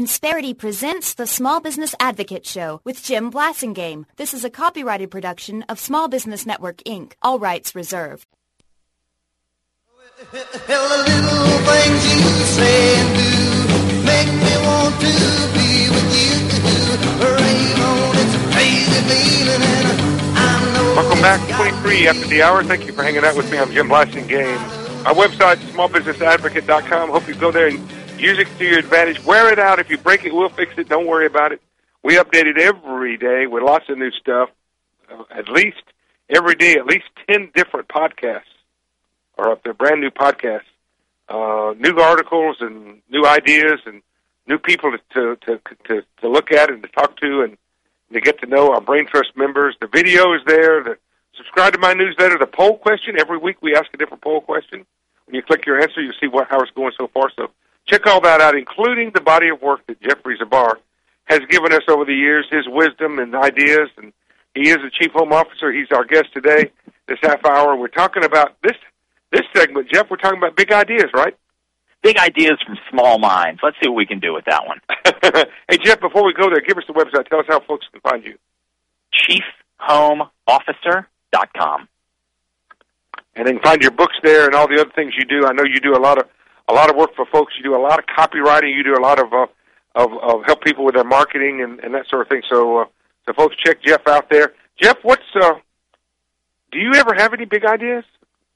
Insperity presents the Small Business Advocate Show with Jim Blasingame. This is a copyrighted production of Small Business Network, Inc. All rights reserved. The little things you say and do make me want to be with you. Raymond, it's a crazy feeling, and I know. Welcome back, 23 after the hour. Thank you for hanging out with me. I'm Jim Blasingame. Our website, smallbusinessadvocate.com. Hope you go there and use it to your advantage. Wear it out. If you break it, we'll fix it. Don't worry about it. We update it every day with lots of new stuff. At least every day, at least 10 different podcasts are up there, brand new podcasts. New articles and new ideas and new people to look at and to talk to and to get to know our Brain Trust members. The video is there. Subscribe to my newsletter. The poll question, every week we ask a different poll question. When you click your answer, you see how it's going so far. So check all that out, including the body of work that Jeffrey Zabar has given us over the years, his wisdom and ideas. And he is the Chief Home Officer. He's our guest today, this half hour. We're talking about this segment, Jeff. We're talking about big ideas, right? Big ideas from small minds. Let's see what we can do with that one. Hey, Jeff, before we go there, give us the website. Tell us how folks can find you. ChiefHomeOfficer.com. And they can find your books there and all the other things you do. I know you do a lot of work for folks. You do a lot of copywriting. You do a lot of help people with their marketing and that sort of thing. So folks, check Jeff out there. Jeff, do you ever have any big ideas?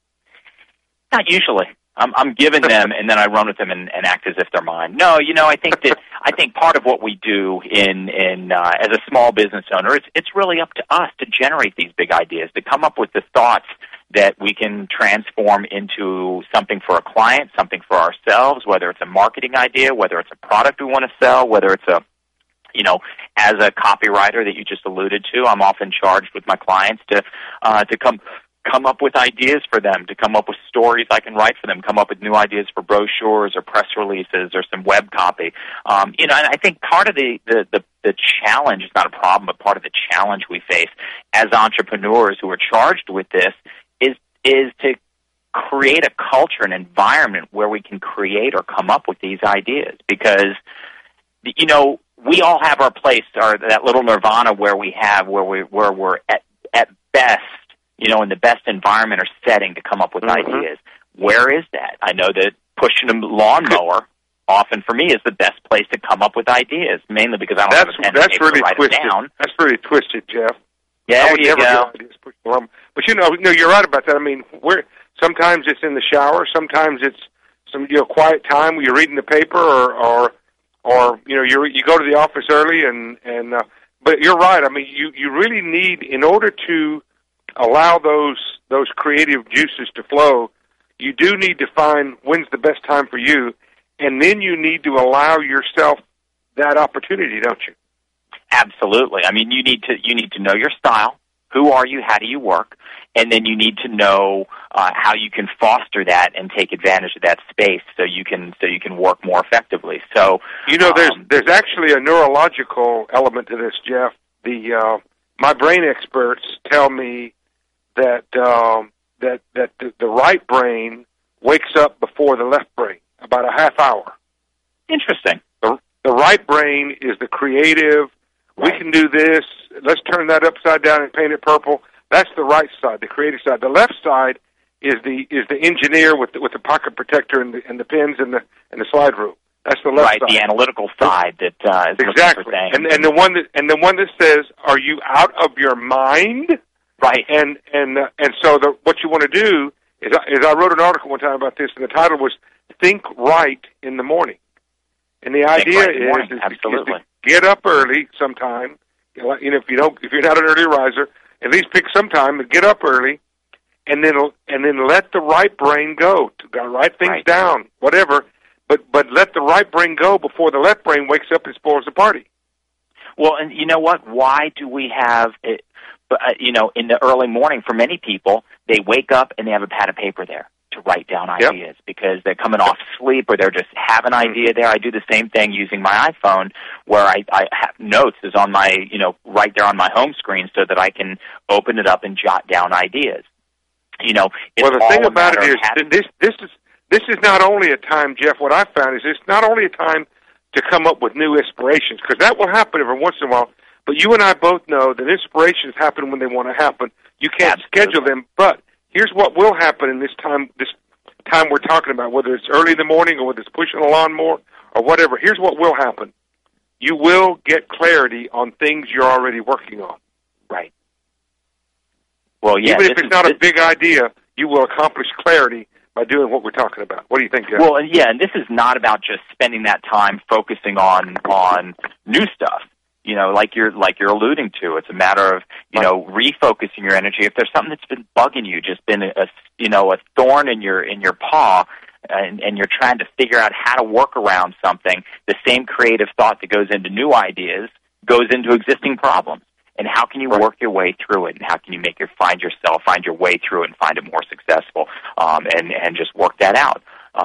Not usually. I'm giving them, and then I run with them and act as if they're mine. No, I think part of what we do as a small business owner, it's really up to us to generate these big ideas, to come up with the thoughts that we can transform into something for a client, something for ourselves, whether it's a marketing idea, whether it's a product we want to sell, whether it's as a copywriter that you just alluded to, I'm often charged with my clients to come up with ideas for them, to come up with stories I can write for them, come up with new ideas for brochures or press releases or some web copy. And I think part of the challenge, it's not a problem, but part of the challenge we face as entrepreneurs who are charged with this is to create a culture, an environment where we can create or come up with these ideas. Because, we all have our place, that little nirvana where we're at best, in the best environment or setting to come up with ideas. Where is that? I know that pushing a lawnmower often for me is the best place to come up with ideas, mainly because I don't have a pen and paper to write it down. That's really twisted, Jeff. Yeah, there you go. But you're right about that. I mean, sometimes it's in the shower, sometimes it's some quiet time where you're reading the paper, or you go to the office early, but you're right. I mean, you really need, in order to allow those creative juices to flow, you do need to find when's the best time for you, and then you need to allow yourself that opportunity, don't you? Absolutely. I mean, you need to know your style. Who are you? How do you work? And then you need to know how you can foster that and take advantage of that space so you can work more effectively. So there's actually a neurological element to this, Jeff. My brain experts tell me that the right brain wakes up before the left brain, about a half hour. Interesting. The right brain is the creative. Right. We can do this. Let's turn that upside down and paint it purple. That's the right side, the creative side. The left side is the engineer with the pocket protector and the pens and the slide rule. That's the left side. Right, the analytical side that is exactly. And the one that says, "Are you out of your mind?" Right. And so what you want to do is I wrote an article one time about this, and the title was "Think Right in the Morning." And the idea is to get up early sometime. If you're not an early riser, at least pick some time and get up early, and then let the right brain go. Write things down, whatever. But let the right brain go before the left brain wakes up and spoils the party. Well, and you know what? Why do we have it? In the early morning, for many people, they wake up and they have a pad of paper there to write down ideas because they're coming off sleep or they're just have an idea there. I do the same thing using my iPhone where I have notes is on my, right there on my home screen so that I can open it up and jot down ideas. Well, the thing about it is this is not only a time, Jeff, what I've found is it's not only a time to come up with new inspirations, because that will happen every once in a while. But you and I both know that inspirations happen when they want to happen. You can't schedule them, but here's what will happen in this time we're talking about, whether it's early in the morning or whether it's pushing a lawnmower or whatever. Here's what will happen. You will get clarity on things you're already working on. Right. Well, yeah. Even if it's not a big idea, you will accomplish clarity by doing what we're talking about. What do you think, Jeff? Well, yeah, and this is not about just spending that time focusing on new stuff. You know, like you're alluding to, it's a matter of refocusing your energy. If there's something that's been bugging you, just been a thorn in your paw, and you're trying to figure out how to work around something, the same creative thought that goes into new ideas goes into existing problems. And how can you work your way through it? And how can you find your way through it and find it more successful? And just work that out.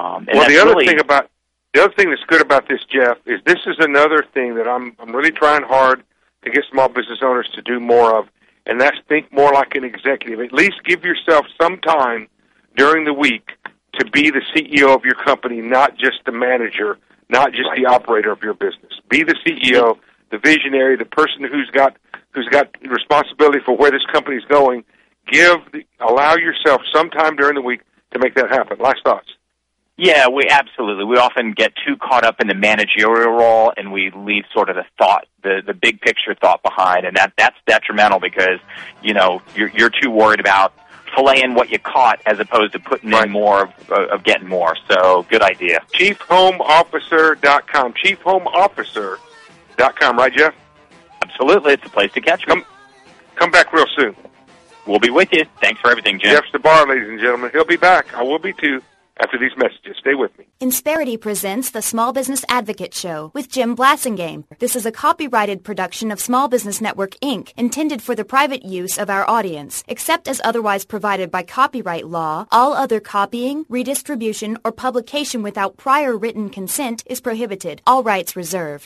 The other thing that's good about this, Jeff, is this is another thing that I'm really trying hard to get small business owners to do more of, and that's think more like an executive. At least give yourself some time during the week to be the CEO of your company, not just the manager, not just the operator of your business. Be the CEO, the visionary, the person who's got responsibility for where this company is going. Allow yourself some time during the week to make that happen. Last thoughts. Yeah, we often get too caught up in the managerial role, and we leave sort of the big picture thought behind, and that's detrimental because you're too worried about filleting what you caught as opposed to putting in more of getting more. So, good idea. ChiefHomeOfficer.com. ChiefHomeOfficer.com, right, Jeff? Absolutely, it's a place to catch me. Come back real soon. We'll be with you. Thanks for everything, Jim. Jeff Stabar, ladies and gentlemen. He'll be back. I will be too. After these messages. Stay with me. Insperity presents the Small Business Advocate Show with Jim Blassingame. This is a copyrighted production of Small Business Network, Inc., intended for the private use of our audience. Except as otherwise provided by copyright law, all other copying, redistribution, or publication without prior written consent is prohibited. All rights reserved.